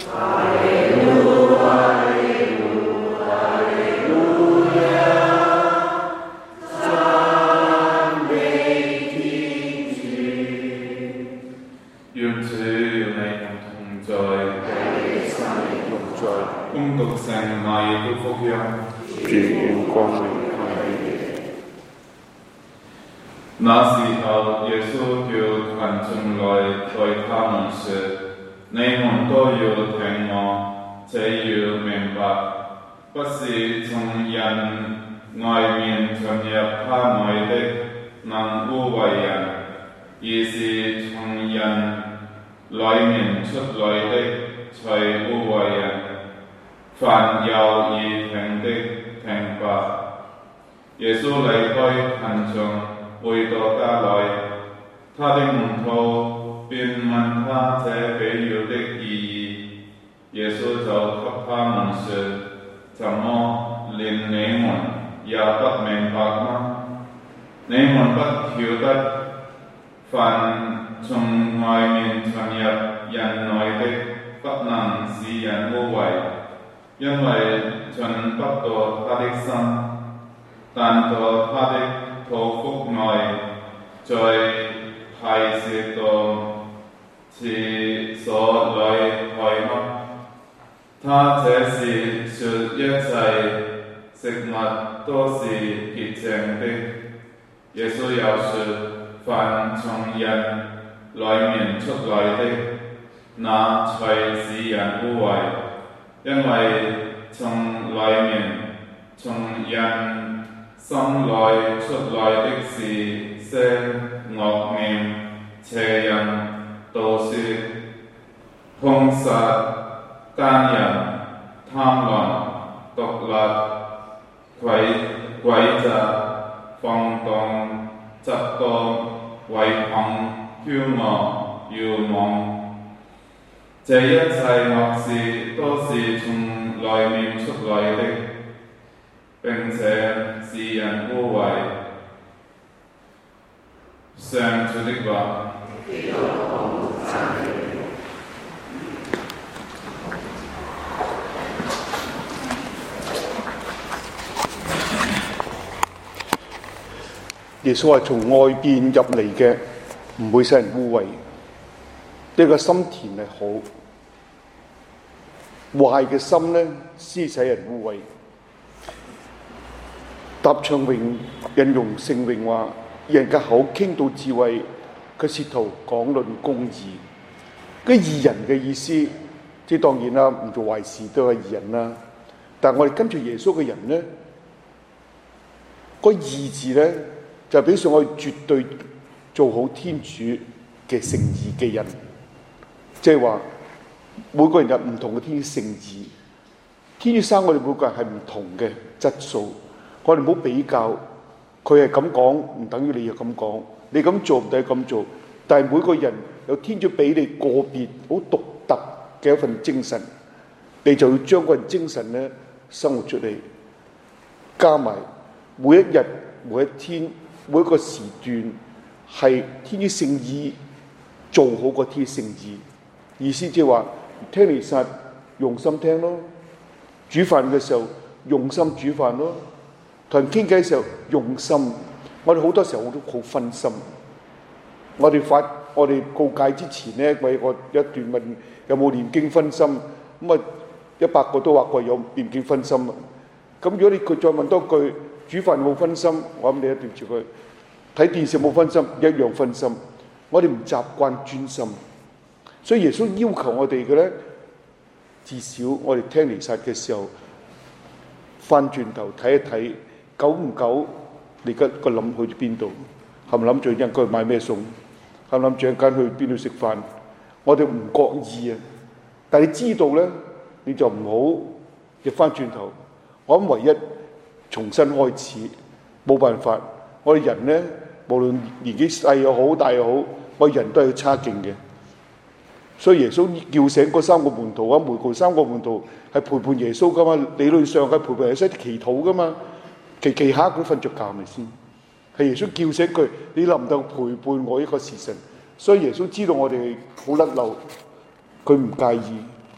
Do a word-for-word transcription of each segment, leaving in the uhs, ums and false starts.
那時候，耶穌叫群眾來對他們說：你們都要聽我，且要明白，不是從人外面進入他內的能污穢人，而是從人裏面出來的才污穢人。凡有耳聽的聽吧。耶穌離開群眾，回到家裏，他的門徒便問他這比喻的意義。耶穌就給他們說：怎麼連你們也不明白嗎？你們不曉得，凡從外面進入人內的，不能使人污穢，因為進不到他的心，但到他的肚腹內，再排泄到廁所裏去嗎？他這是說一切食物都是潔淨的。耶穌又說：凡從人裏面出來的，那才使人污穢，因為從裏面，從人心內出來的是些惡念、邪淫、盜竊、兇殺、奸淫、貪婪、毒辣、詭詭詐、放蕩、嫉妒、違抗、驕傲、愚妄。這一切惡事都是從內面出來的，並且使人污穢。上主的話。 耶穌話：從外邊入嚟嘅唔會使人污穢，呢個心田係好，壞嘅心咧先使人污穢。答唱詠引用聖詠話：人嘅口傾倒智慧，佢舌頭講論公義。嗰義人嘅意思，即係當然啦，唔做壞事都係義人啦。但係我哋跟住耶穌嘅人咧，嗰義字咧就表示我哋絕對做好天主嘅聖義嘅人，即係話每個人有唔同嘅天主聖義。天主生我哋每個人係唔同嘅質素。我哋唔好比較，佢係咁講唔等於你又咁講，你咁做唔等於咁做。但係每個人有天主俾你個別好獨特嘅一份精神，你就要將嗰份精神咧生活出嚟，加埋每一日、每一天、每一個時段係天主聖意，做好個天主聖意。意思即係話聽彌撒用心聽咯，煮飯嘅時候用心煮飯咯。同人傾偈嘅時候用心，我哋好多時候都好分心。我哋發我哋告誡之前咧，為我一段問有冇念經分心，咁啊一百個都話過有念經分心。咁如果你佢再問多句煮飯冇分心，我諗你一定住佢睇電視冇分心，一樣分心。我哋唔習慣專心，所以耶穌要求我哋嘅咧，至少我哋聽彌撒嘅時候，翻轉頭睇一睇。久唔久，你個個諗去邊度？係咪諗住一陣間去買咩餸？係咪諗住一陣間去邊度食飯？我哋唔覺意啊！但係你知道咧，你就唔好逆翻轉頭。我諗唯一重新開始，冇辦法。我哋人咧，無論年紀細又好，大又好，我哋人都係差勁嘅。所以耶穌叫醒嗰三個門徒啊，每個三個門徒係陪伴耶穌噶嘛，理論上係陪伴耶穌祈禱噶嘛。期期下佢瞓着覺咪先，係耶穌叫醒佢，你能唔能陪伴我一個時辰？所以耶穌知道我哋好甩漏，佢唔介意，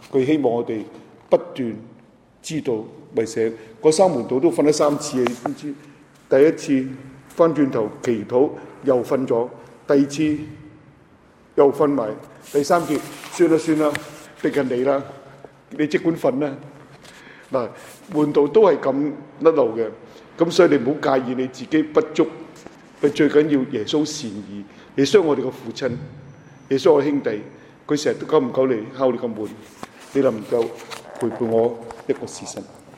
佢希望我哋不斷知道為醒。嗰三門徒都瞓咗三次，你知唔知？第一次翻轉頭祈禱又瞓咗，第二次又瞓埋，第三節算啦算啦，逼緊你啦，你即管瞓啦。嗱，門徒都係咁甩路嘅，咁所以你唔好介意你自己不足，佢最緊要耶穌善意，耶穌我哋個父親，耶穌我兄弟，佢成日都久唔久嚟敲你個門，你能唔能夠陪伴我一個時辰？